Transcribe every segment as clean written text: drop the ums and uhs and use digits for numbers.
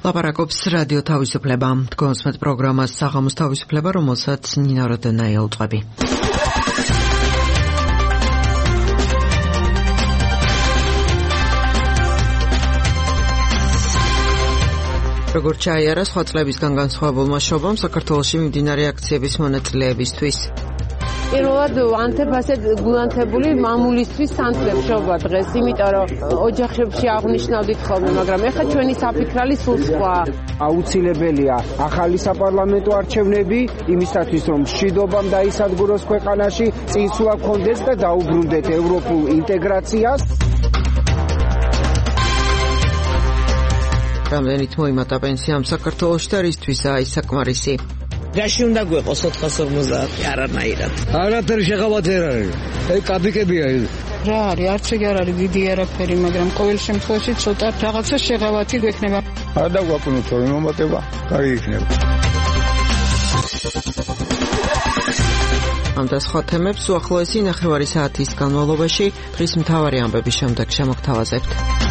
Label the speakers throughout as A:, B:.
A: ლაპარაკობს რადიო თავისუფლება. Თქვენს პროგრამას საღამოს თავისუფლება, რომელსაც ნინა როდენაია უძღვები. როგორც ჩაიარა სხვა წლებისგან განსხვავებულმა შობამ საქართველოში მიმდინარე აქციების მონაწილეებისთვის.
B: პირველად ვანთებ ასეთ გულანთებული მამულისთვის სანთლებ შობა დღეს, იმიტომ რომ ოჯახებში აღნიშნავდით ხოლმე, მაგრამ ეხლა ჩვენი საფიქრალი სულ სხვა.
C: აუცილებელია ახალი საპარლამენტო არჩევნები იმისათვის, რომ მშვიდობამ დაისადგუროს ქვეყანაში, წინსვლა გქონდეს და დაუბრუნდეთ ევროპულ ინტეგრაციას.
A: რამდენით მოიმატა პენსიამ საქართველოში და რისთვისაა ის საკმარისი?
D: რაში უნდა გვეყოს 450 არანაირად.
E: არაფერი შეღავათ არ არის. კაპიკებია ეს.
F: რა არის, არც ეგ არ არის დიდი არაფერი, მაგრამ ყოველ შემთხვევაში ცოტა რაღაცა შეღავათი გვექნება.
E: არ დაგვაკვირდეთ რომ მომატება, კაი იქნება.
A: ამ და სხვა თემებს უახლოესი ნახევარი საათის განმავლობაში დღის მთავარი ამბების შემდეგ შემოგთავაზებთ.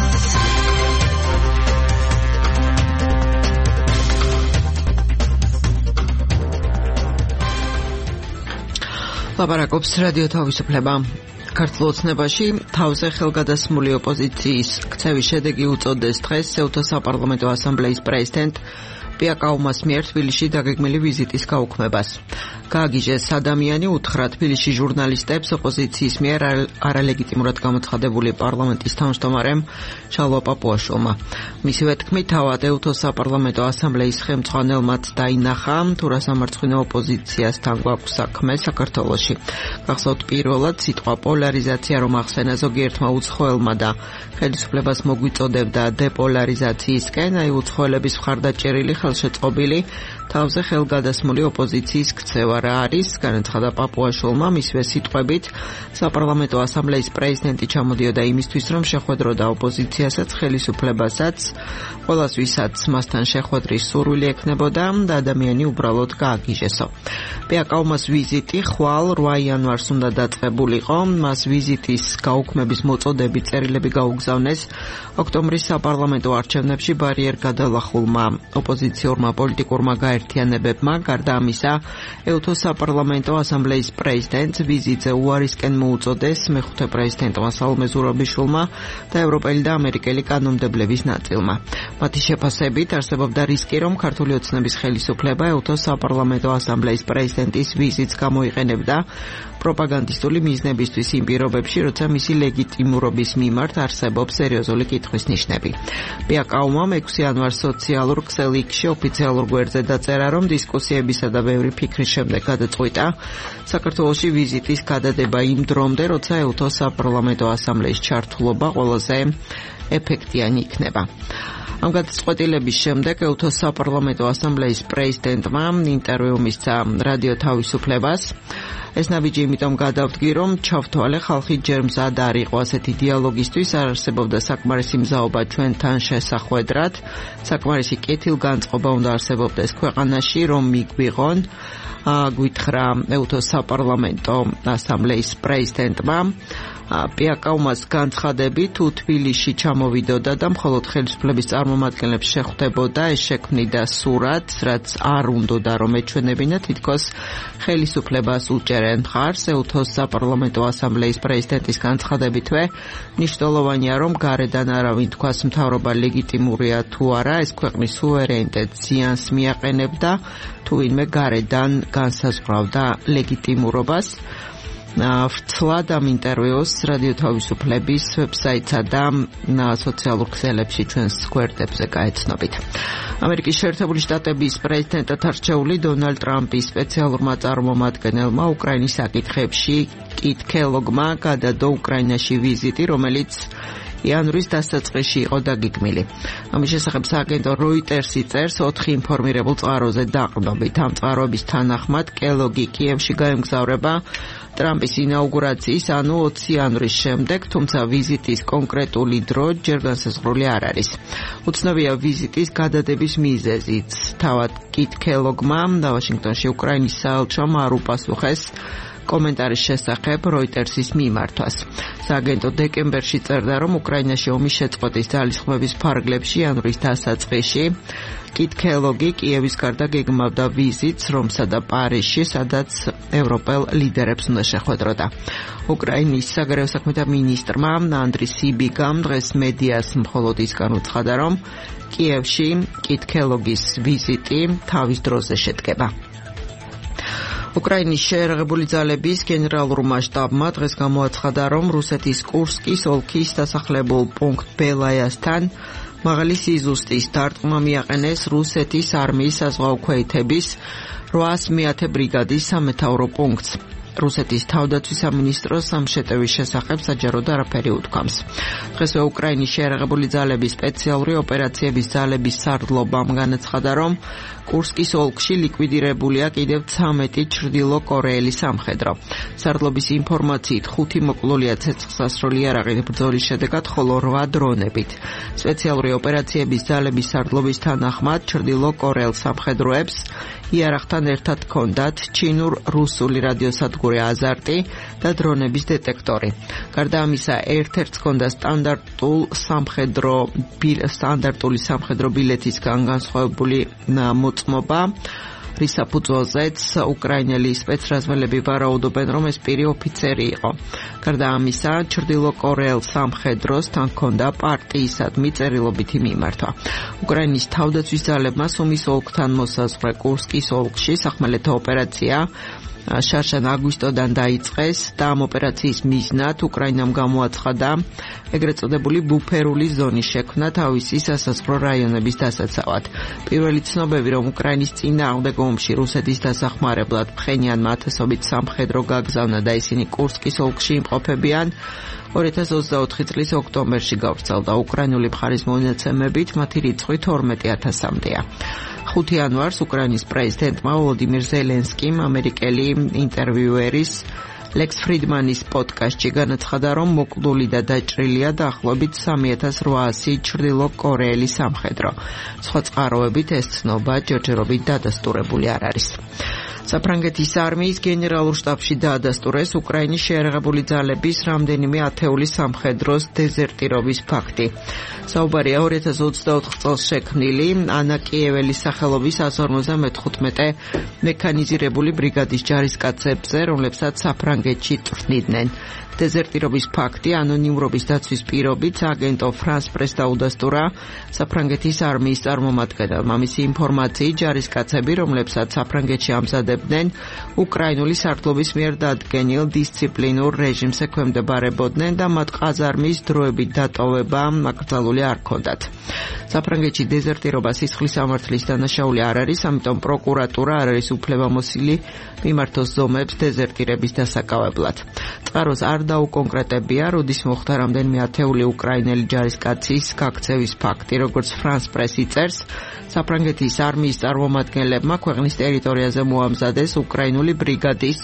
A: ლაპარაკობს რადიო თავისუფლება. ქართულ ოცნებაში თავზე ხელგადასმული ოპოზიციის ქცევის შედეგი უწოდეს დღეს ეუთო საპარლამენტო ასამბლეის პრეზიდენტ პიაკაუმას მიერ თბილისში დაგეგმილი ვიზიტის გაუქმებას. გააგიჟეს ადამიანი უთხრა თბილისში ჟურნალისტებს ოპოზიციის მიერ არალეგიტიმურად გამოცხადებული პარლამენტის თავმჯდომარემ შალვა პაპუაშვილმა. მისივე თქმით, თავად ეუთო საპარლამენტო ასამბლეის ხელმძღვანელმაც დაინახა, თუ რა სამარცხვინო ოპოზიციასთან გვაქვს საქმე საქართველოში. გახსოვთ, პირველად სიტყვა პოლარიზაცია რომ ახსენა ზოგიერთმა უცხოელმა და ხელისუფლებას მოგვიწოდებდა დეპოლარიზაციისკენ, აი უცხოელების მხარდაჭერილი ხელშეწყობილი თავზე ხელგადასმული ოპოზიციის ქცევა რა არის, განაცხადა პაპუაშვილმა. მისვე სიტყვებით, საპარლამენტო ასამბლეის პრეზიდენტი ჩამოდიოდა იმისთვის, რომ შეხვედროდა ოპოზიციასაც, ხელისუფლებასაც, ყველას ვისაც მასთან შეხვედრის სურვილი ექნებოდა და ადამიანი უბრალოდ გააგიჟესო. პიაკაუმას ვიზიტი ხვალ 8 იანვარს უნდა დაწყებულიყო. მას ვიზიტის გაუქმების მოწოდები წერილები გაუგზავნეს ოქტომბრის საპარლამენტო არჩევნებში ბარიერ გადალახულმა ოპოზიციურმა პოლიტიკურმა გაერთიანებებმა. გარდა ამისა, ეუთო საპარლამენტო ასამბლეის პრეზიდენტს ვიზიტზე უარისკენ მოუწოდეს მეხუთე პრეზიდენტმა სალომე ზურაბიშვილმა და ევროპელი და ამერიკელი კანონმდებლების ნაწილმა. მათი შეფასებით არსებობდა რისკი, რომ ქართული ოცნების ხელისუფლება ეუთო საპარლამენტო ასამბლეის პრეზიდენტის ვიზიტს გამოიყენებდა პროპაგანდისტული მიზნებისთვის იმ პირობებში, როცა მისი ლეგიტიმურობის მიმართ არსებობს სერიოზული კითხვის ნიშნები. პიაკაუმამ 6 იანვარს სოციალურ ქსელიქში ოფიციალურ გვერდზე დაწერა, რომ დისკუსიებისა და ბევრი ფიქრის შემდეგ გადაწყვიტა საქართველოში ვიზიტის გადადება იმ დრომდე, როცა ეუთო საპარლამენტო ასამბლეის ჩართულობა ყველაზე ეფექტიანი იქნება. ამ გადაწყვეტილების შემდეგ ეუთო საპარლამენტო ასამბლეის პრეზიდენტმა ინტერვიუ მისცა რადიო თავისუფლებას. ეს ნაბიჯი იმიტომ გადავდგი, რომ ჩავთვალე ხალხი ჯერ მზად არ იყო ასეთი დიალოგისთვის, არ არსებობდა საკმარისი მზაობა ჩვენთან შესახვედრად, საკმარისი კეთილგანწყობა უნდა არსებობდეს ქვეყანაში, რომ მიგვიღონ, გვითხრა ეუთო საპარლამენტო ასამბლეის პრეზიდენტმა. პიაკაუმას განცხადებით, თუ თბილისში ჩამოვიდოდა და მხოლოდ ხელისუფლების წარმომადგენლებს შეხვდებოდა, ეს შექმნიდა სურათს, რაც არ უნდოდა რომ ეჩვენებინა, თითქოს ხელისუფლებას უჭერენ მხარს. ეუთო საპარლამენტო ასამბლეის პრეზიდენტის განცხადებითვე მნიშვნელოვანია, რომ გარედან არავინ თქვას მთავრობა ლეგიტიმურია თუ არა, ეს ქვეყნის სუვერენიტეტს ზიანს მიაყენებდა, თუ ვინმე გარედან განსაზღვრავდა ლეგიტიმურობას. ვრცლად ამ ინტერვიუს რადიო თავისუფლების ვებსაიტსა და სოციალურ ქსელებში ჩვენს გვერდებზე გაეცნობით. ამერიკის შეერთებული შტატების პრეზიდენტად არჩეული დონალდ ტრამპის სპეციალურმა წარმომადგენელმა უკრაინის საკითხებში კით კელოგმა გადადო უკრაინაში ვიზიტი, რომელიც იანვრის დასაწყისში იყო დაგეგმილი. ამის შესახებ სააგენტო როიტერსი წერს 4 ინფორმირებულ წყაროზე დაყრდნობით. ამ წყაროების თანახმად კელოგი კიევში გაემგზავრება ტრამპის ინაუგურაციის, ანუ 20 იანვრის შემდეგ, თუმცა ვიზიტის კონკრეტული დრო ჯერ განსაზღვრული არ არის. უცნობია ვიზიტის გადადების მიზეზიც. თავად კით კელოგმა და ვაშინგტონში უკრაინის საელჩომ არ უპასუხეს კომენტარის შესახებ როიტერსის მიმართვას. სააგენტო დეკემბერში წერდა, რომ უკრაინაში ომის შეწყვეტის ძალისხმების ფარგლებში იანვრის დასაწყისში კითხელოგი კიევის გარდა გეგმავდა ვიზიტს რომსა და პარიზში, სადაც ევროპელ ლიდერებს უნდა შეხვედროდა. უკრაინის საგარეო საქმეთა მინისტრმა ანდრი სიბიგამ დღეს მედიას მხოლოდ ისგან უცხადა, რომ კიევში კითხელოგის ვიზიტი თავის დროზე შედგება. უკრაინის შეერაღებული ძალების გენერალურმა შტაბმა დღეს გამოაცხადა, რომ რუსეთის კურსკის ოლქის დასახლებულ პუნქტ ბელაიასთან მაღალი სიზუსტის დარტყმა მიაყენეს რუსეთის არმიის საზღვაო ქვეითების 800 ბრიგადის სამეთაურო პუნქტს. რუსეთის თავდაცვის სამინისტროს ამ შეტევის შესახებ საჯაროდ არაფერი უთქვამს. დღესვე უკრაინის შეერაღებული ძალების სპეციალური ოპერაციების ძალების სარდლობამ განაცხადა, რომ კურსკის ოლქში ლიკვიდირებულია კიდევ 13 ჩრდილო კორეელი სამხედრო. სარდლობის ინფორმაციით 5 მოკლულია ცეცხლსასროლი იარაღით ბრძოლის შედეგად, ხოლო 8 დრონებით. სპეციალური ოპერაციების ძალების სარდლობის თანახმად ჩრდილო კორეელ სამხედროებს იარაღთან ერთად ჰქონდათ ჩინურ-რუსული რადიოსადგური აზარტი და დრონების დეტექტორი. გარდა ამისა, ერთ-ერთს ჰქონდა სტანდარტული სამხედრო ბილეთისგან განსხვავებული მოწმობა, რის საფუძველზეც უკრაინელი სპეცრაზმელები ვარაუდობენ, რომ ეს პირი ოფიცერი იყო. გარდა ამისა, ჩრდილო კორეელ სამხედროს თან ჰქონდა პარტიისადმი წერილობითი მიმართვა. უკრაინის თავდაცვის ძალებმა სუმის ოლქთან მოსაზღვრე კურსკის ოლქში სახმელეთო ოპერაცია შარშან აგვისტოდან დაიწყეს და ამ ოპერაციის მიზნად უკრაინამ გამოაცხადა ეგრეთ წოდებული ბუფერული ზონის შექმნა თავისი სასაზღვრო რაიონების დასაცავად. პირველი ცნობები, რომ უკრაინის წინააღმდეგ ომში რუსეთის დასახმარებლად ფხენიანმა ათასობით სამხედრო გაგზავნა და ისინი კურსკის ოლქში იმყოფებიან, 2024 წლის ოქტომბერში გავრცელდა. უკრაინული მხარის მონაცემებით მათი რიცხვი 12,000-მდეა. 5 იანვარს უკრაინის პრეზიდენტმა ვოლოდიმირ ზელენსკიმ ამერიკელი ინტერვიუერის ლექს ფრიდმანის პოდკასტში განაცხადა, რომ მოკლული და დაჭრილია დაახლოებით 3800 ჩრდილო კორეელი სამხედრო. სხვა წყაროებით ეს ცნობა ჯერჯერობით დადასტურებული არ არის. საფრანგეთის არმიის გენერალურ შტაბში დაადასტურეს უკრაინის შეერაღებული ძალების რამდენიმე ათეული სამხედროს დეზერტირობის ფაქტი. საუბარია 2024 წელს შექმნილი ანა კიეველის სახელობის 155 მექანიზირებული ბრიგადის ჯარისკაცებზე, რომლებსაც საფრანგეთში წვრთნიდნენ. დეზერტირობის ფაქტი ანონიმურობის დაცვის პირობით აგენტო ფრანს პრეს დაუდასტურა საფრანგეთის არმიის წარმომადგენელმა. მისი ინფორმაციით, ჯარისკაცები, რომლებსაც საფრანგეთში ამზადებდნენ, უკრაინული სარდლობის მიერ დადგენილ დისციპლინურ რეჟიმს ექვემდებარებოდნენ და მათ ყაზარმის დროებით დატოვება აკრძალული არ ჰქონდათ. საფრანგეთში დეზერტირობა სისხლის სამართლის დანაშაული არ არის, ამიტომ პროკურატურა არ არის უფლებამოსილი მიმართოს ზომებს დეზერტირების დასაკავებლად. წყაროს არ დაუკონკრეტებია, როდის მოხდა რამდენიმე ათეული უკრაინელი ჯარისკაცის გაქცევის ფაქტი. როგორც ფრანს პრესი წერს, საფრანგეთის არმიის წარმომადგენლებმა ქვეყნის ტერიტორიაზე მოამზადეს უკრაინული ბრიგადის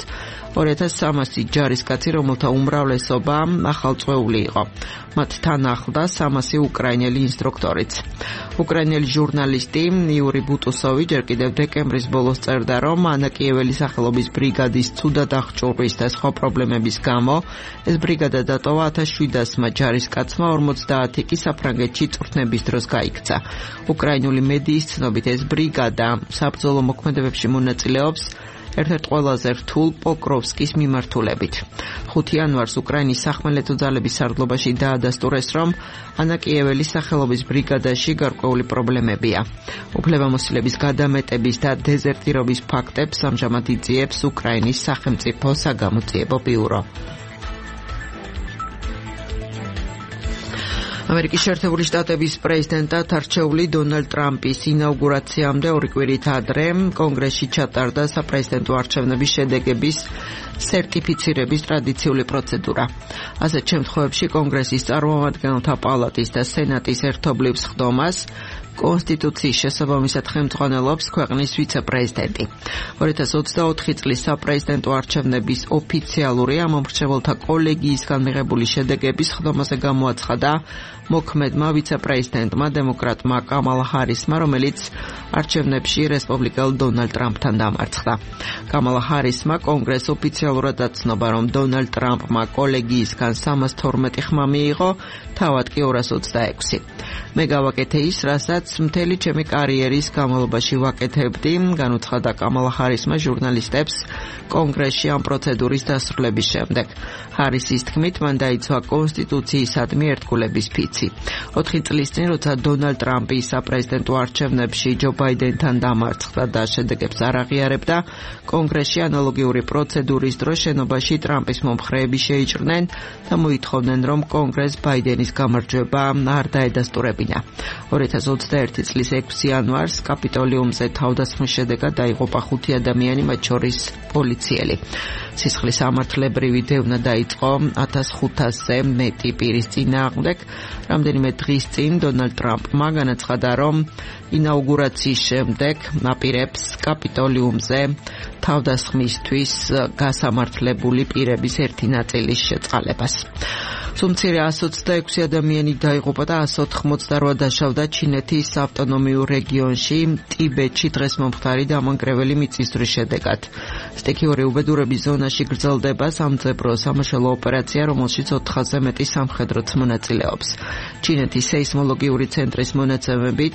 A: 2300 ჯარისკაცი, რომელთა უმრავლესობა ახალწვეული იყო. მათ თან ახლდა 300 უკრაინელი ინსტრუქტორიც. უკრაინელი ჟურნალისტი იური ბუტუსოვი ჯერ კიდევ დეკემბრის ბოლოს წერდა, რომ ანა კიეველის სახელობის ბრიგადის ცუდად აღჭურვის და სხვა პრობლემების გამო ეს ბრიგადა დატოვა 1700-მა ჯარისკაცმა, 50 კი საფრანგეთში წვრთნების დროს გაიქცა. უკრაინული მედიის ცნობით ეს ბრიგადა საბრძოლო მოქმედებებში მონაწილეობს ერთ-ერთ ყველაზე რთულ პოკროვსკის მიმართულებით. 5 იანვარს უკრაინის სახმელეთო ძალების სარდლობაში დაადასტურეს, რომ ანა კიეველის სახელობის ბრიგადაში გარკვეული პრობლემებია. უფლებამოსილების გადამეტების და დეზერტირობის ფაქტებს ამჟამად იძიებს უკრაინის სახელმწიფო საგამოძიებო ბიურო. ამერიკის შეერთებული შტატების პრეზიდენტად არჩეული დონალდ ტრამპის ინაუგურაციამდე 2 კვირით ადრე კონგრესში ჩატარდა საპრეზიდენტო არჩევნების შედეგების სერტიფიცირების ტრადიციული პროცედურა. ასეთ შემთხვევებში კონგრესის წარმომადგენელთა პალატის და სენატის ერთობლივ სხდომას კონსტიტუციის შესაბამისად ხელმძღვანელობს ქვეყნის ვიცე-პრეზიდენტი. 2024 წლის საპრეზიდენტო არჩევნების ოფიციალური ამომრჩეველთა კოლეგიისგან მიღებული შედეგების ხდომაზე გამოაცხადა მოქმედმა ვიცე-პრეზიდენტმა დემოკრატმა კამალა ჰარისმა, რომელიც არჩევნებში რესპუბლიკელ დონალდ ტრამპთან დამარცხდა. კამალა ჰარისმა კონგრესს ოფიციალურად აცნობა, რომ დონალდ ტრამპმა კოლეგიისგან 312 ხმა მიიღო, თავად კი 226. მე გავაკეთე ის, რასაც მთელი ჩემი კარიერის განმავლობაში ვაკეთებდი, განუცხადა კამალა ჰარისმა ჟურნალისტებს კონგრესში ამ პროცედურის დასრულების შემდეგ. ჰარისის თქმით, მან დაიცვა კონსტიტუციისადმი ერთგულების ფიცი. 4 წლის წინ, როცა დონალდ ტრამპი საპრეზიდენტო არჩევნებში ჯო ბაიდენთან დამარცხდა და შედეგებს არ აღიარებდა, კონგრესში ანალოგიური პროცედურის დროს შენობაში ტრამპის მომხრეები შეიჭრნენ და მოითხოვდნენ, რომ კონგრესს ბაიდენის გამარჯვება არ დაედასტურებინა. 2021 წლის 6 იანვარს კაპიტოლიუმზე თავდასხმის შედეგად დაიღუპა 5 ადამიანი, მათ შორის პოლიციელი. სისხლის სამართლებრივი დევნა დაიწყო 1500-ზე მეტი პირის წინააღმდეგ. რამდენიმე დღის წინ დონალდ ტრამპმა განაცხადა, რომ ინაუგურაციის შემდეგ აპირებს კაპიტოლიუმზე თავდასხმისთვის გასამართლებული პირების ერთი ნაწილის შეწყალებას. სუმცირე 126 ადამიანი დაიღუპა და 188 დაშავდა ჩინეთის ავტონომიურ რეგიონში ტიბეტში დღეს მომხდარი დამანგრეველი მიწისძვრის შედეგად. სტიქიური უბედურების ზონაში გრძელდება სამძებრო სამაშველო ოპერაცია, რომელშიც 400-ზე მეტი სამხედროც მონაწილეობს. ჩინეთის სეისმოლოგიური ცენტრის მონაცემებით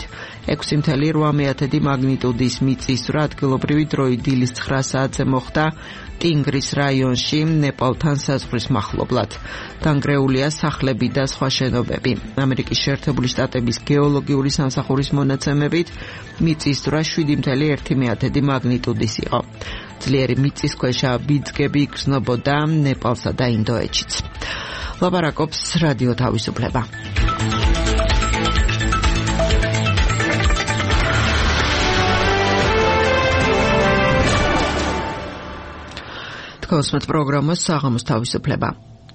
A: 6.8 მაგნიტუდის მიწისძვრა ადგილობრივი დროით დილის 9 საათზე მოხდა ტინგრის რაიონში ნეპალთან საზღვრის მახლობლად. დანგრეულია სახლები და სხვა შენობები. ამერიკის შეერთებული შტატების გეოლოგიური სამსახურის მონაცემებით მიწისძვრა 7.1 მაგნიტუდის იყო. ძლიერი მიწისქვეშა ბიძგები იგრძნობოდა ნეპალსა და ინდოეთშიც. ლაპარაკობს რადიო თავისუფლება. კოსმეთ პროგრამას საღამოს თავისუფლება.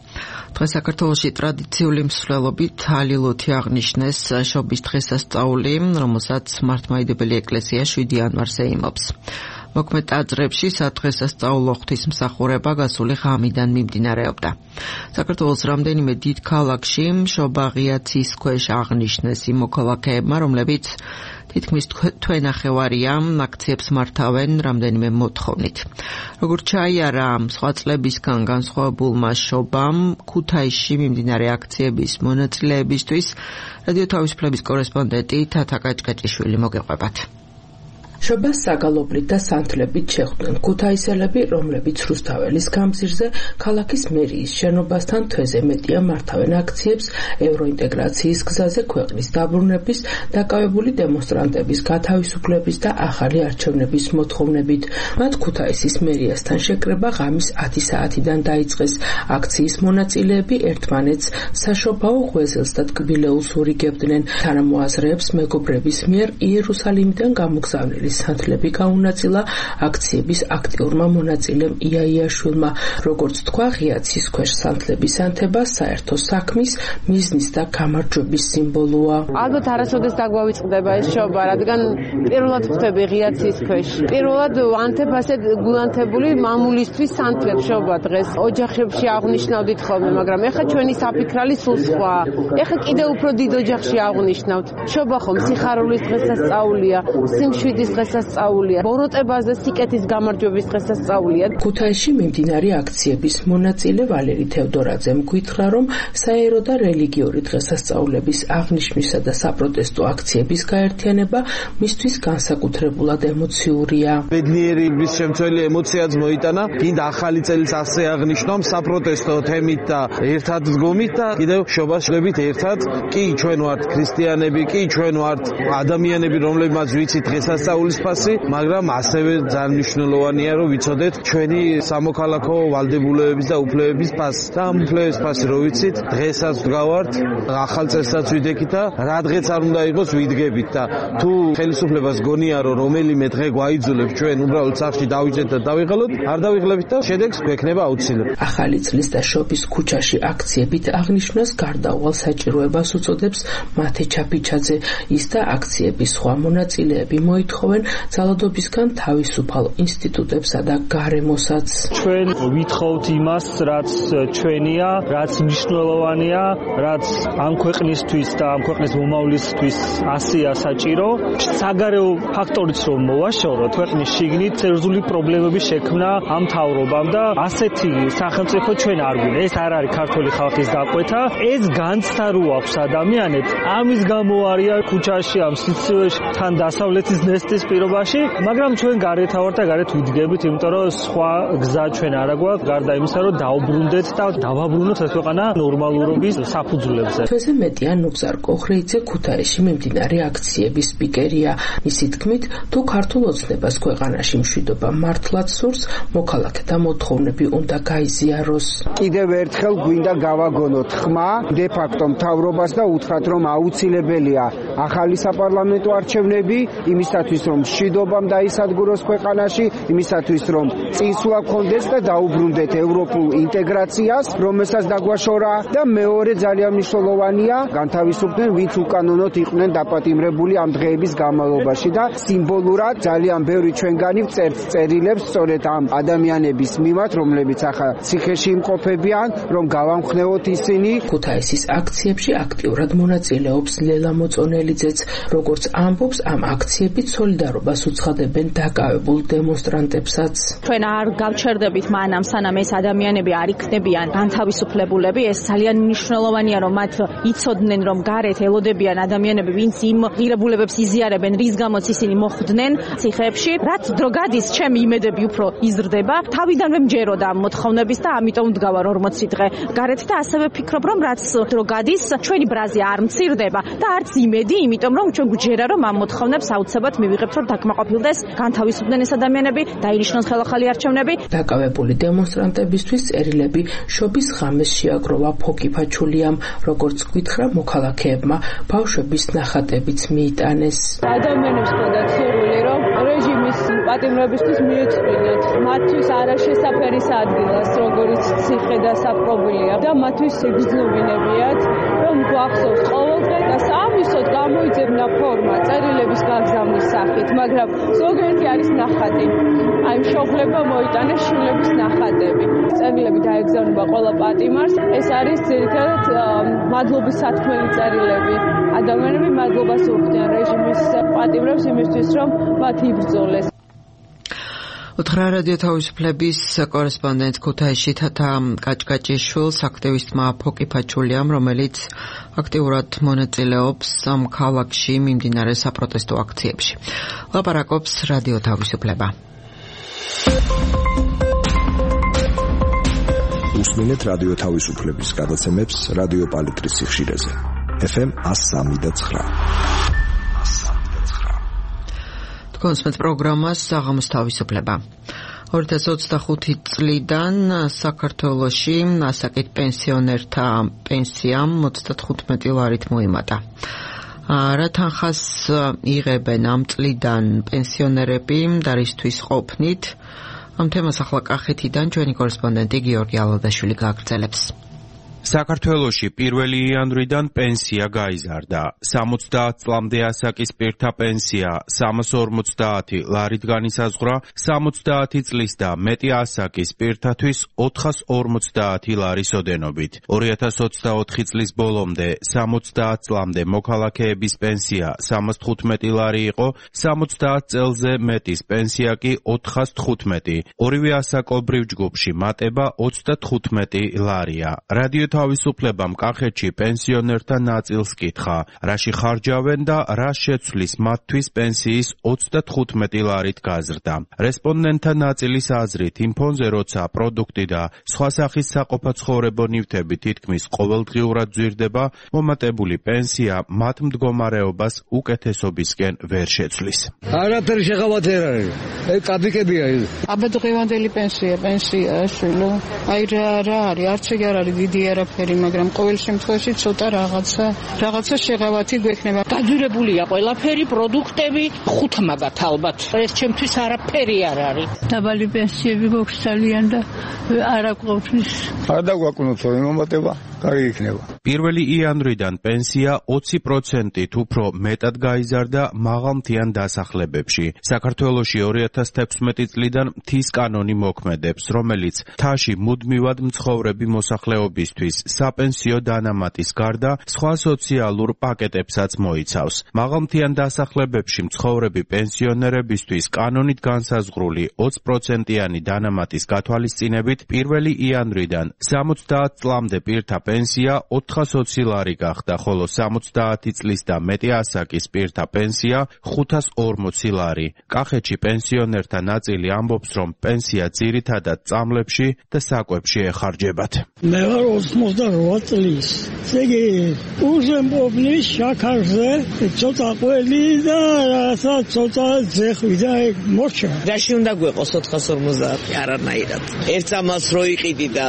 A: დღეს საქართველოში ტრადიციული მსვლელობით ალილოთი აღნიშნეს შობის დღესასწაული, რომელსაც მართლმადიდებელი ეკლესია 7 იანვარზე იმობს. მოქმედ ტაძრებში სადღესასწაულო ღვთისმსახურება გასული ღამიდან მიმდინარეობდა. საქართველოს რამდენიმე დიდ ქალაქში მშობაღია ცის ქვეშ აღნიშნეს იმ მოქალაქეებმა, რომლებიც თითქმის თვენახევარია აქციებს მართავენ რამდენიმე მოთხოვნით. როგორც ჩაიარა სხვა წლებისგან განსხვავებულმა შობამ, ქუთაისში მიმდინარე აქციების მონაწილეებისთვის რადიო თავისუფლების კორესპონდენტი თათა კაჭკაჭიშვილი მოგეყვებათ.
G: შობას საგალობლით და სანთლებით შეხვდნენ ქუთაისელები, რომლებიც რუსთაველის გამზირზე ქალაქის მერიის შენობასთან თვეზე მეტია მართავენ აქციებს ევროინტეგრაციის გზაზე ქვეყნის დაბრუნების, დაკავებული დემონსტრანტების გათავისუფლების და ახალი არჩევნების მოთხოვნებით. მათ ქუთაისის მერიასთან შეკრება ღამის 10 საათიდან დაიწყეს. აქციის მონაწილეები ერთმანეთს საშობაო ღვეზელს და ტკბილეულს ურიგებდნენ. თანამოაზრეებს მეგობრების მიერ იერუსალიმიდან გამოგზავნილი სანთლები გაუნაწილა აქციების აქტიურმა მონაწილემ იაიაშვილმა. როგორც თქვა, ღია ცის ქვეშ სანთლების ანთება საერთო საქმის, მიზნის და გამარჯვების სიმბოლოა.
B: ალბათ არასოდეს დაგვავიწყდება ეს შობა, რადგან პირველად ხვდები ღია ცის ქვეშ. პირველად ანთებ ასეთ გულანთებული მამულისთვის სანთლებს შობა დღეს. ოჯახებში აღნიშნავდით ხოლმე, მაგრამ ეხლა ჩვენი საფიქრალი სულ სხვა. ეხლა კიდევ უფრო დიდ ოჯახში აღნიშნავთ. შობა ხომ სიხარულის დღესასწაულია, სიმშვიდის დღესასწაულია, ბოროტებაზე სიკეთის გამარჯვების დღესასწაულია.
G: ქუთაისში მიმდინარე აქციების მონაწილე ვალერი თევდორაძემ გითხრა, რომ საერო და რელიგიური დღესასწაულების აღნიშვნისა და საპროტესტო აქციების გაერთიანება მისთვის განსაკუთრებულად ემოციურია.
H: ბედნიერი შემცველი ემოციაც მოიტანა, გინდა ახალი წელს ასე აღნიშნავ საპროტესტო თემით და ერთად დგომით და კიდევ შობას შვებით ერთად. კი ჩვენ ვართ ქრისტიანები, კი ჩვენ ვართ ადამიანები, რომლებმაც ვიცით დღესასწაული სულისფასი, მაგრამ ასევე ძალიან მნიშვნელოვანია, რომ ვიცოდეთ ჩვენი სამოქალაქო ვალდებულებების და უფლებების ფასი. და ამ უფლებების ფასი რო ვიცით, დღესაც ვდგავართ, ახალ წელსაც ვიდექით და რა დღეც არ უნდა იყოს ვიდგებით და თუ ხელისუფლებას გონია რომ რომელიმე დღე გვაიძულებს ჩვენ უბრალოდ სახში დავიჭეთ და დავიღალოთ, არ დავიღლებით და შედეგს გვექნება აუცილებლად.
G: ახალი წლის და შობის ქუჩაში აქციებით აღნიშნოს გარდაუვალ საჭიროებას უწოდებს მათე ჩაფიჩაძე. ის და აქციების სხვა მონაწილეები მოითხოვენ ძალადობისგან თავისუფალ ინსტიტუტებსა და გარემოსაც.
I: ჩვენ ვითხოვთ იმას, რაც ჩვენია, რაც მნიშვნელოვანია, რაც ამ ქვეყნისთვის და ამ ქვეყნის მომავლისთვის ასეა საჭირო. საგარეო ფაქტორიც რომ მოვაშოროთ, ქვეყნის შიგნით სერიოზული პრობლემების შექმნა ამ მთავრობამ და ასეთი სახელმწიფო ჩვენ არ გვინდა. ეს არ არის ქართული ხალხის დაკვეთა. ეს განცდა რო აქვს ადამიანებს, ამის გამო არიან ქუჩაში, ამ სიცივეში, თან დასავლეთის ნესტის პირობაში, მაგრამ ჩვენ გარეთ ავართ და გარეთ ვიდგებით, იმიტომ რომ სხვა გზა ჩვენ არ აგვაქვს, გარდა იმისა, რომ დაუბრუნდეთ და დავაბრუნოთ ეს ქვეყანა ნორმალურობის საფუძვლებზე.
G: თვეზე მეტია ნუგზარ კოხრეიძე ქუთაისში მიმდინარე აქციების სპიკერია. მისი თქმით, თუ ქართულ ოცნებას ქვეყანაში მშვიდობა მართლაც სურს, მოქალაქეთა მოთხოვნები უნდა გაიზიაროს.
C: კიდევ ერთხელ გვინდა გავაგონოთ ხმა დე-ფაქტო მთავრობას და უთხრათ, რომ აუცილებელია ახალი საპარლამენტო არჩევნები იმისათვის, რომ მშვიდობამ დაისადგუროს ქვეყანაში, იმისათვის, რომ წინსვლა გქონდეს და დაუბრუნდეთ ევროპულ ინტეგრაციას, რომელსაც დაგვაშორა და მეორე ძალიან მნიშვნელოვანია, განთავისუფლდნენ ვინც უკანონოდ იყვნენ დაპატიმრებული ამ დღეების განმავლობაში და სიმბოლურად ძალიან ბევრი ჩვენგანი ვწერთ წერილებს სწორედ ამ ადამიანების მიმართ, რომლებიც ახლა ციხეში იმყოფებიან, რომ გავამხნევოთ ისინი.
G: ქუთაისის აქციებში აქტიურად მონაწილეობს ლელა მოწონელიძეც. როგორც ამბობს, ამ აქციებით სოლიდარობას უცხადებენ დაკავებულ დემონსტრანტებსაც.
J: ჩვენ არ გავჩერდებით მანამ, სანამ ეს ადამიანები არ იქნებიან განთავისუფლებულები. ეს ძალიან მნიშვნელოვანია, რომ მათ იცოდნენ, რომ გარეთ ელოდებიან ადამიანები, ვინც იმ ღირებულებებს იზიარებენ, რის გამოც ისინი მოხვდნენ ციხეებში. რაც დრო გადის, ჩემი იმედები უფრო იზრდება. თავიდანვე მჯეროდა ამ მოთხოვნების და ამიტომ ვდგავარ 40 დღე გარეთ და ასევე ვფიქრობ, რომ რაც დრო გადის, ჩვენი ბრაზი არ მცირდება და არც იმედი, იმიტომ რომ ჩვენ გვჯერა, რომ ამ მოთხოვნებს აუცილებლად მივიღებთ, რომ დაკმაყოფილდეს, განთავისუფლდნენ ეს ადამიანები, დაინიშნოს ხელახალი არჩევნები.
G: დაკავებული დემონსტრანტებისთვის წერილები შობის ღამეს შეაგროვა ფოკიფაჩულიამ, როგორც გითხრა მოქალაქეებმა, ბავშვების ნახატებიც მიიტანეს.
B: ადამიანებს ხონდათ სურვილი, რომ რეჟიმის პატიმრებისთვის მიეწვინათ. მათთვის არაშესაფერის ადგილას, როგორც ციხე და საპყრობილია და მათთვის იგრძნობინებიათ, რომ გვახსოვს ყოველდღე და სამისოდ გამოიძებნა ფორმა წერილების გაგზავნის სახით, მაგრამ ზოგიერთი არის ნახატი. აი მშობლებმა მოიტანეს შვილების ნახატები. წერილები დაეგზავნება ყველა პატიმარს. ეს არის ძირითადად მადლობის სათქმელი წერილები. ადამიანები მადლობას უხდიან რეჟიმის პატიმრებს იმისთვის, რომ მათ იბრძოლეს.
A: უთხრა რადიო თავისუფლების კორესპონდენტ ქუთაისში თათა კაჭკაჭიშვილს აქტივისტმა ფოკიფაჩულიამ, რომელიც აქტიურად მონაწილეობს ამ ქალაქში მიმდინარე საპროტესტო აქციებში. ლაპარაკობს რადიო თავისუფლება.
K: უსმენთ რადიო თავისუფლების გადაცემებს რადიო პალიტრის სიხშირეზე. FM 103.9.
A: კონსპეტ პროგრამას საღამოს თავისუფლება. 2025 წლიდან საქართველოში ასაკით პენსიონერთა პენსიამ 35 ლარით მოიმატა. რა თანხას იღებენ ამ წლიდან პენსიონერები და რისთვის ყოფნით? ამ თემას ახლა კახეთიდან ჩვენი კორესპონდენტი გიორგი ალადაშვილი გააგრძელებს.
L: საქართველოში 1 იანვრიდან პენსია გაიზარდა. 70 წლამდე ასაკის პირთა პენსია 350 ლარით განისაზღვრა, 70 წლის და მეტი ასაკის პირთათვის 450 ლარის ოდენობით. 2024 წლის ბოლომდე 70 წლამდე მოქალაქეების პენსია 315 ლარი იყო, 70 წელზე მეტის პენსია კი 415. ორივე ასაკობრივ ჯგუფში მატება 35 ლარია. რადიო თავისუფლებამ კახეთში პენსიონერთა ნაწილს კითხა, რაში ხარჯავენ და რა შეცვლის მათთვის პენსიის 35 ლარით გაზრდა. რესპონდენტთა ნაწილის აზრით, იმ ფონზე, როცა პროდუქტი და სხვა სახის საყოფაცხოვრებო ნივთები თითქმის ყოველდღიურად ძვირდება, მომატებული პენსია მათ მდგომარეობას უკეთესობისკენ ვერ შეცვლის.
E: არაფერი შეღავათი არ არის. კაპიკებია ეს.
F: აბადღევანდელი პენსია შვილო. აი რა არის, არც ეგ არ არის დიდი არაფერი, მაგრამ ყოველ შემთხვევაში ცოტა რაღაცა შეღავათი გვექნება.
M: გაძვირებულია ყველაფერი, პროდუქტები, ხუთმაგათ ალბათ. ეს ჩემთვის არაფერი არ არის.
N: დაბალი პენსიები გვაქვს ძალიან და არ აკვდვის.
E: არ დაგვაკვნოთ რომ მომატება კარგი იქნება.
L: 1 იანვრიდან პენსია 20%-ით უფრო მეტად გაიზარდა მაღალმთიან დასახლებებში. საქართველოში 2016 წლიდან მთის კანონი მოქმედებს, რომელიც მთაში მუდმივად მცხოვრები მოსახლეობისთვის საპენსიო დანამატის გარდა სხვა სოციალურ პაკეტებსაც მოიცავს. მაღალმთიან დასახლებებში მცხოვრები პენსიონერებისთვის კანონით განსაზღვრული 20%-იანი დანამატის გათვალისწინებით 1 იანვრიდან 70 წლამდე პირთა პენსია 420 ლარი გახდა, ხოლო 70 წლის და მეტი ასაკის პირთა პენსია 540 ლარი. კახეთში პენსიონერთა ნაწილი ამბობს, რომ პენსია ძირითადად წამლებში და საკვებში ეხარჯებათ.
O: მე ვარ 88 წლის. ზეგი უზემპობლის შაქარზე ცოტა ყველი და რაღაცა ცოტა ძეხვი და მოჩა.
D: რაში უნდა გვეყოს 450? არანაირად. ერთ წამალს რო იყიდი და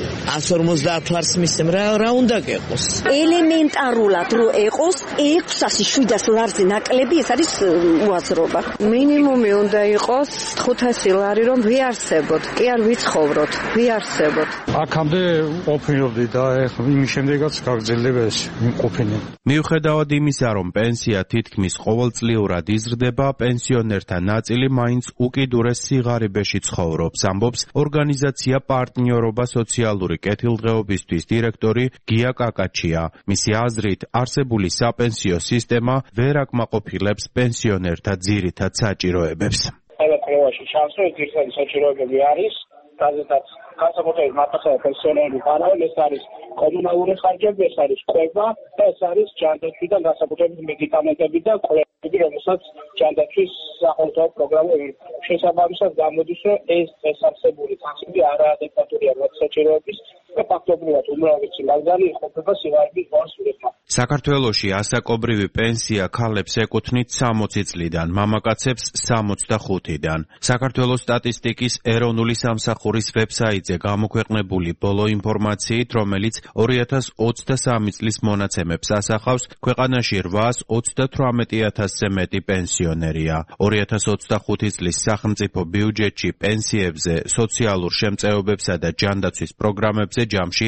D: 150 ლარს მისცემ, რა უნდა გეყოს?
P: ელემენტარულად რო ეყოს 600-700 ლარზე ნაკლები, ეს არის უაზრობა.
B: მინიმუმი უნდა იყოს 500 ლარი, რომ ვიარსებოთ, კი არ ვიცხოვროთ, ვიარსებოთ.
I: აქამდე ყოფილობდი და იმის შემდეგაც გაგრძელდება ეს იმყოფინე.
L: მიუხედავად იმისა, რომ პენსია თითქმის ყოველწლიურად იზრდება, პენსიონერთა ნაწილი მაინც უკიდურეს სიღარიბეში ცხოვრობს, ამბობს ორგანიზაცია პარტნიორობა სოციალური კეთილდღეობისთვის დირექტორი გია კაკაჩია. მისი აზრით, არსებული საპენსიო სისტემა ვერ აკმაყოფილებს პენსიონერთა ძირითად საჭიროებებს.
Q: ყველაფერში შანსი ძირითადი საჭიროებები არის, რაზეც განსაკუთრებით მათსა პენსიონერები ხარჯავენ, ეს არის კომუნალური ხარჯები, ეს არის კვება და ეს არის ჯანდაცვის და განსაკუთრებით მედიკამენტები და კვლევები, რომელსაც ჯანდაცვის სახელმწიფო პროგრამები შესაბამისად გამოდის, რომ ეს წესარსებული თანხები არაადეკვატურია მათ საჭიროების და ფაქტობრივად უმრავლესი მათგანი იყოფება სიღარიბის მოსულებთან.
L: საქართველოში ასაკობრივი პენსია ქალებს ეკუთვნით 60 წლიდან, მამაკაცებს 65-დან. საქართველოს სტატისტიკის ეროვნული სამსახურის ვებსაიტზე გამოქვეყნებული ბოლო ინფორმაციით, რომელიც 2023 წლის მონაცემებს ასახავს, ქვეყანაში 838,000-ზე მეტი პენსიონერია. 2025 წლის სახელმწიფო ბიუჯეტში პენსიებზე, სოციალურ შემწეობებსა და ჯანდაცვის პროგრამებზე ჯამში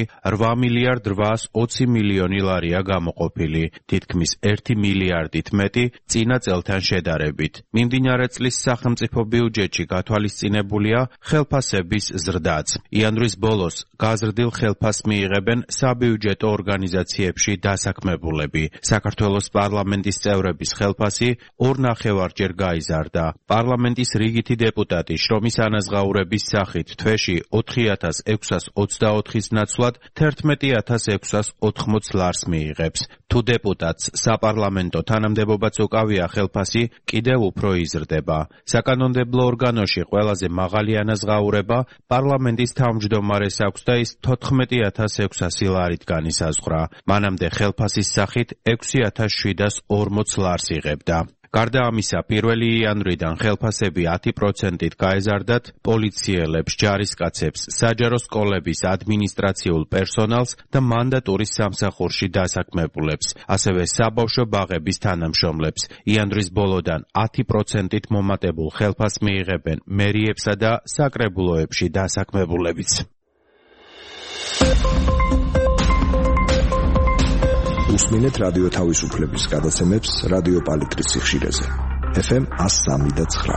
L: 8,820 მილიონი ლარია გამოყოფილი, თითქმის 1 მილიარდით მეტი წინა წელთან შედარებით. მიმდინარე წლის სახელმწიფო ბიუჯეტში გათვალისწინებულია ხელფასების ზრდაც. იანვრის ბოლოს გაზრდილ ხელფასს მიიღებენ საბიუჯეტო ორგანიზაციებში დასაქმებულები. საქართველოს პარლამენტის წევრების ხელფასი 2,5-ჯერ გაიზარდა. პარლამენტის რიგითი დეპუტატი შრომის ანაზღაურების სახით თვეში 4,624-ის ნაცვლად 11,680 ლარს მიიღებს. თუ დეპუტატს საპარლამენტო თანამდებობაც უკავია, ხელფასი კიდევ უფრო იზრდება. საკანონმდებლო ორგანოში ყველაზე მაღალი ანაზღაურება პარლამენტის თავმჯდომარეს აქვს და ის 14,600 ლარით განისაზღვრა. მანამდე ხელფასის სახით 6,740 ლარს იღებდა. გარდა ამისა, 1 იანვრიდან ხელფასები 10%-ით გაეზარდათ პოლიციელებს, ჯარისკაცებს, საჯარო სკოლების ადმინისტრაციულ პერსონალს და მანდატურის სამსახურში დასაქმებულებს, ასევე საბავშვო ბაღების თანამშრომლებს. იანვრის ბოლოდან 10%-ით მომატებულ ხელფასს მიიღებენ მერიებსა და საკრებულოებში დასაქმებულებიც.
K: უსმინეთ რადიო თავისუფლების გადაცემებს რადიო პალიტრის სიხშირეზე. FM 103.9.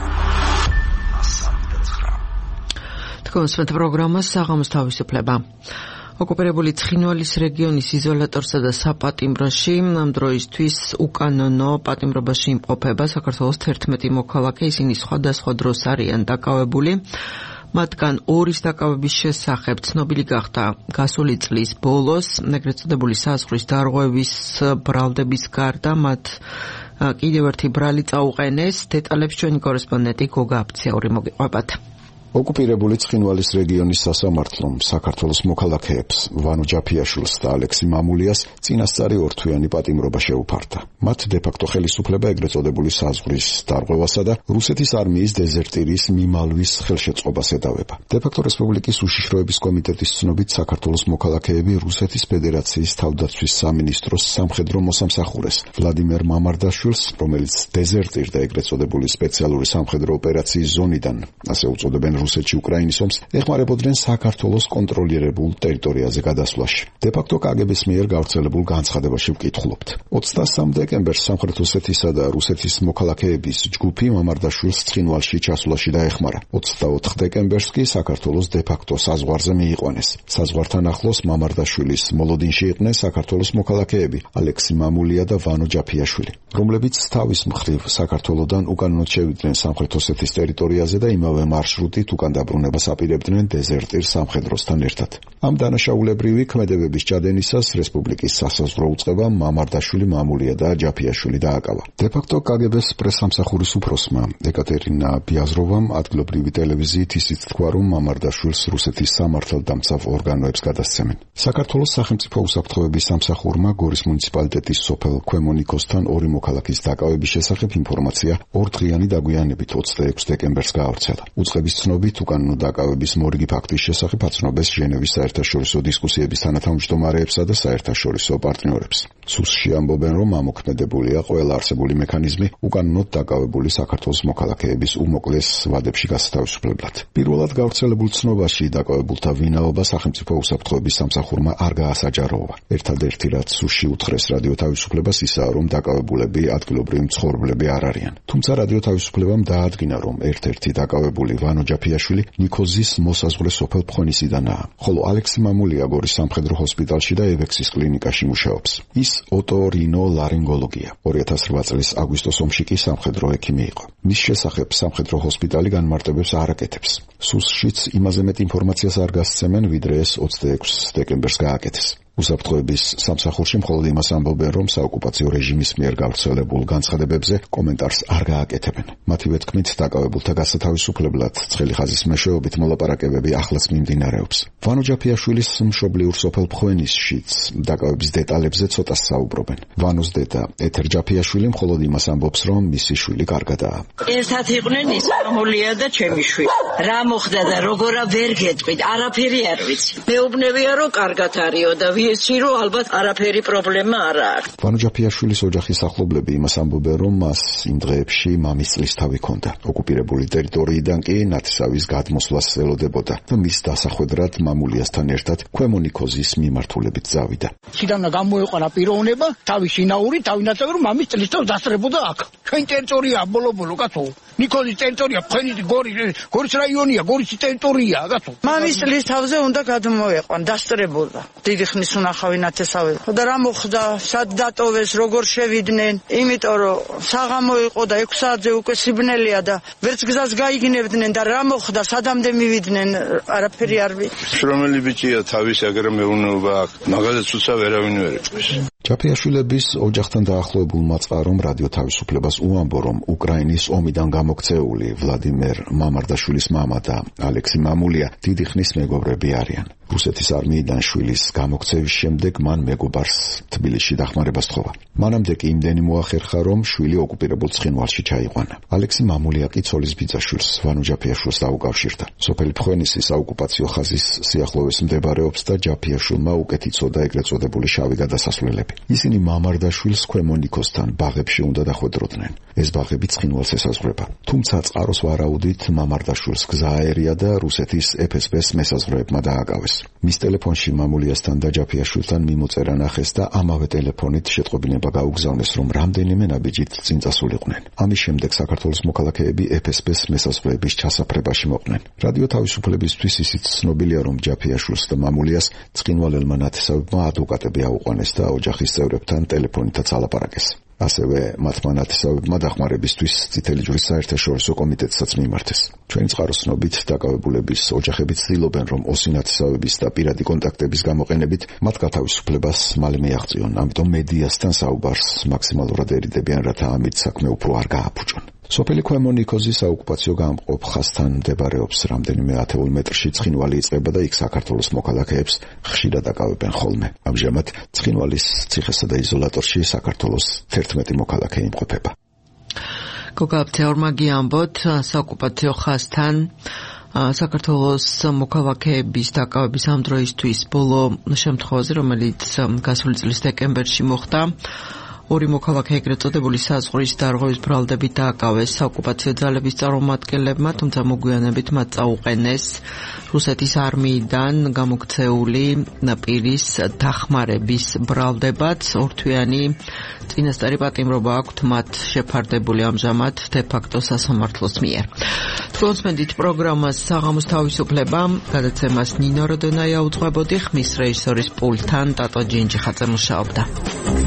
A: თქვენს პროგრამას საღამოს თავისუფლება. ოკუპირებული ცხინვალის რეგიონის იზოლატორსა და საპატიმროში ამ დროისთვის უკანონო პატიმრობაში იმყოფება საქართველოს 11 მოქალაქე, ისინი სხვადასხვა დროს არიან დაკავებული. მათგან 2-ის დაკავების შესახებ ცნობილი გახდა გასული წლის ბოლოს, ეგრეთ წოდებული საზღვრის დარღვევის ბრალდების გარდა მათ კიდევ ერთი ბრალი წაუყენეს. დეტალებს ჩვენი კორესპონდენტი გოგა აფციური მოგიყვებათ.
R: ოკუპირებული ცხინვალის რეგიონის სასამართლომ საქართველოს მოქალაქეებს ვანო ჯაფიაშვილს და ალექსი მამულიას წინასწარი ორთვიანი პატიმრობა შეუფარდა. მათ დე-ფაქტო ხელისუფლება ეგრეთ წოდებული საზღვრის დარღვევასა და რუსეთის არმიის დეზერტირის მიმალვის ხელშეწყობას ედავება. დე-ფაქტო რესპუბლიკის უშიშროების კომიტეტის ცნობით საქართველოს მოქალაქეები რუსეთის ფედერაციის თავდაცვის სამინისტროს სამხედრო მოსამსახურეს ვლადიმერ მამარდაშვილს, რომელიც დეზერტირდა ეგრეთ წოდებული სპეციალური სამხედრო ოპერაციის ზონიდან, ასე უწოდებენ რუსეთში უკრაინის ომს, ეხმარებოდნენ საქართველოს კონტროლირებულ ტერიტორიაზე გადასვლაში. დე-ფაქტო კგბ-ს მიერ გავრცელებულ განცხადებაში ვკითხულობთ. 23 დეკემბერს სამხრეთ ოსეთისა და რუსეთის მოქალაქეების ჯგუფი მამარდაშვილს ცხინვალში ჩასვლაში დაეხმარა. 24 დეკემბერს კი საქართველოს დე-ფაქტო საზღვარზე მიიყვანეს. საზღვართან ახლოს მამარდაშვილის მოლოდინში იყვნენ საქართველოს მოქალაქეები ალექსი მამულია და ვანო ჯაფიაშვილი, რომლებიც თავის მხრივ საქართველოდან უკანონოდ შევიდნენ სამხრეთ ოსეთის ტერიტორიაზე და იმავე მარშრუტით უკან დაბრუნებას აპირებდნენ დეზერტირ სამხედროსთან ერთად. ამ დანაშაულებრივი ქმედებების ჩადენისას რესპუბლიკის სასაზღვრო უწყებამ მამარდაშვილი, მამულია და ჯაფიაშვილი დააკავა. დე-ფაქტო კგბ-ს პრესამსახურის უფროსმა ეკატერინა ბიაზროვამ ადგილობრივი ტელევიზიით ისიც თქვა, რომ მამარდაშვილს რუსეთის სამართალდამცავ ორგანოებს გადასცემენ. საქართველოს სახელმწიფო უსაფრთხოების სამსახურმა გორის მუნიციპალიტეტის სოფელ ქვემონიკოსთან 2 მოქალაქის დაკავების შესახებ ინფორმაცია 2 დღიანი დაგვიანებით 26 დეკემბერს გაავრცელა. უწყების ცნობით უკანონო დაკავების მორიგი ფაქტის შესახებ აცნობეს ჟენევის საერთაშორისო დისკუსიების თანათავმჯდომარეებსა და საერთაშორისო პარტნიორებს. სუსში ამბობენ, რომ ამოქმედებულია ყველა არსებული მექანიზმი უკანონოდ დაკავებული საქართველოს მოქალაქეების უმოკლეს ვადებში გასათავისუფლებლად. პირველად გავრცელებულ ცნობაში დაკავებულთა ვინაობა სახელმწიფო უსაფრთხოების სამსახურმა არ გაასაჯაროვა. ერთადერთი რაც სუსში უთხრეს რადიო თავისუფლებას ისაა, რომ დაკავებულები ადგილობრივი მცხოვრებლები არ არიან. თუმცა რადიო თავისუფლებამ დაადგინა, რომ ერთ-ერთი დაკავებული ვანო ჯაფიაშვილი ნიქოზის მოსაზღვრე სოფელ ფხონისიდანაა, ხოლო ალექსი მამულია გორის სამხედრო ჰოსპიტალში და ევექსის კლინიკაში მუშაობს. ის ოტორინოლარინგოლოგია. 2008 წლის აგვისტოს ომში კი სამხედრო ექიმი იყო. მის შესახებ სამხედრო ჰოსპიტალი განმარტებებს არ აკეთებს. სუსშიც იმაზე მეტ ინფორმაციას არ გასცემენ, ვიდრე ეს 26 დეკემბერს გააკეთეს. უსაფრთხოების სამსახურში მხოლოდ იმას ამბობენ, რომ საოკუპაციო რეჟიმის მიერ გავრცელებულ განცხადებებზე კომენტარს არ გააკეთებენ. მათივე თქმით, დაკავებულთა გასათავისუფლებლად ცხელი ხაზის მეშვეობით მოლაპარაკებები ახლაც მიმდინარეობს. ვანო ჯაფიაშვილის მშობლიურ სოფელ ფხონისშიც დაკავების დეტალებზე ცოტას საუბრობენ. ვანოს დედა ეთერ ჯაფიაშვილი მხოლოდ იმას ამბობს, რომ მისი შვილი კარგადაა.
S: ერთად იყვნენ ის მამულია და ჩემი შვილი. რა მოხდა და როგორა ვერ გეტყვით, არაფერი არ ვიცი. მეუბნებია, რომ კარგად არისო და ისე რომ ალბათ არაფერი პრობლემა არ არის.
R: ვანო ჯაფიაშვილის ოჯახის ახლობლები იმას ამბობენ, რომ მას იმ დღეებში მამის წლისთავი ჰქონდა. ოკუპირებული ტერიტორიიდან კი ნათესავის გადმოსვლას ელოდებოდა და მის დასახვედრად მამულიასთან ერთად ქვემონიქოზის მიმართულებით წავიდა.
M: ხიდანა გამოეყარა პიროვნება, თავი შინაური, თავი ნაცავი, რომ მამის წლისთავს დასწრებოდა აქ. ჩვენ ტერიტორია ბოლო-ბოლო კაცო. ნიქოზის ტერიტორია, ფხენის გორის რაიონია, გორის ტერიტორია კაცო.
T: მამის წლისთავზე უნდა გადმოეყვან, დასწრებოდა. დიდი ხნის უნახავი ნათესავი. და რა მოხდა, სად დატოვეს, როგორ შევიდნენ, იმიტომ რომ საღამო იყო და 6 საათზე უკვე სიბნელეა და ვერც გზას გაიგნებდნენ და რა მოხდა, სადამდე მივიდნენ, არაფერი არ ვიცი.
U: შრომელი ბიჭია, თავის აგრე მეურნეობა აქვს, მაგალითად უცა ვერავინ ვერ ეწვის.
R: ჯაფიაშვილების ოჯახთან დაახლოებულმა წყარომ რადიო თავისუფლებას უამბო, რომ უკრაინის ომიდან გამოქცეული ვლადიმერ მამარდაშვილის მამა და ალექსი მამულია დიდი ხნის მეგობრები არიან. რუსეთის არმიიდან შვილის გამოქცევის შემდეგ მან მეგობარს თბილისში დახმარება სთხოვა. მანამდე კი იმდენი მოახერხა, რომ შვილი ოკუპირებულ ცხინვალში ჩაიყვანა. ალექსი მამულია კი ცოლის ბიძაშვილს ვანო ჯაფიაშვილს დაუკავშირდა. სოფელი ფხონისი საოკუპაციო ხაზის სიახლოვეს მდებარეობს და ჯაფიაშვილმა უკეთ იცოდა ეგრეთ წოდებული შავი გადასასვლელები. ისინი მამარდაშვილს ქვემონიქოსთან ბაღებში უნდა დახვედროდნენ. ეს ბაღები ცხინვალს ესაზღვრება. თუმცა წყაროს ვარაუდით მამარდაშვილს გზა აერია და რუსეთის FSB-ს მესაზღვრეებმა დააკავეს. მის ტელეფონში მამულიასთან და ჯაფიაშვილთან მიმოწერა ნახეს და ამავე ტელეფონით შეტყობინება გაუგზავნეს, რომ რამდენიმე ნაბიჯით წინ წასულიყვნენ. ამის შემდეგ საქართველოს მოქალაქეები FSB-ს მესაზღვრეების ჩასაფრებაში მოყვნენ. რადიო თავისუფლებისთვის ისიც ცნობილია, რომ ჯაფიაშვილს და მამულიას ცხინვალელმა ნათესავებმა ადვოკატები აუყვანეს და ოჯახის წევრებთან ტელეფონითაც ალაპარაკეს. ასევე მათმა ნათესავებმა დახმარებისთვის წითელი ჯვრის საერთაშორისო კომიტეტსაც მიმართეს. ჩვენი წყაროსნობით დაკავებულების ოჯახები ცდილობენ, რომ ოსი ნათესავების და პირადი კონტაქტების გამოყენებით მათ გათავისუფლებას მალე მიაღწიონ, ამიტომ მედიასთან საუბარს მაქსიმალურად ერიდებიან, რათა ამით საქმე უფრო არ გააფუჭონ. სოფელი ქვემო ნიქოზი საოკუპაციო გამყოფ ხაზთან მდებარეობს. რამდენიმე ათეულ მეტრში ცხინვალი იწყება და იქ საქართველოს მოქალაქეებს ხშირად აკავებენ ხოლმე. ამჟამად ცხინვალის ციხესა და იზოლატორში საქართველოს 11 მოქალაქე იმყოფება.
A: გოგაბთეორმა გიამბოთ საოკუპაციო ხაზთან საქართველოს მოქალაქეების დაკავების ამ დროისთვის ბოლო შემთხვევაზე, რომელიც გასული წლის დეკემბერში მოხდა, ორი მოქალაქე ეგრეთ წოდებული საზღვრის დარღვევის ბრალდებით დააკავეს საოკუპაციო ძალების წარმომადგენლებმა, თუმცა მოგვიანებით მათ წაუყენეს რუსეთის არმიიდან გამოქცეული პირის დახმარების ბრალდებად. ორთვიანი წინასწარი პატიმრობა აქვთ მათ შეფარდებული ამჟამად დე-ფაქტო სასამართლოს მიერ. თქონსმენდით პროგრამას საღამოს თავისუფლება, გადაცემას ნინო როდონაია უძღვებოდი, ხმის რეჟისორის პულტთან ტატო ჯინჯიხაძე მუშაობდა.